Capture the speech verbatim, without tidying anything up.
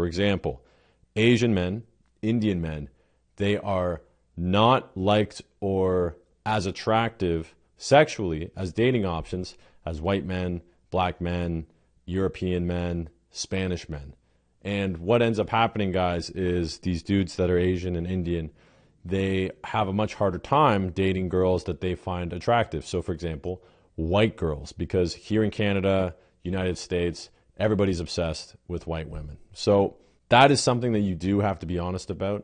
For example, Asian men, Indian men, they are not liked or as attractive sexually as dating options as white men, black men, European men, Spanish men. And what ends up happening, guys, is these dudes that are Asian and Indian, they have a much harder time dating girls that they find attractive. So, for example, white girls, because here in Canada, United States, everybody's obsessed with white women. So that is something that you do have to be honest about.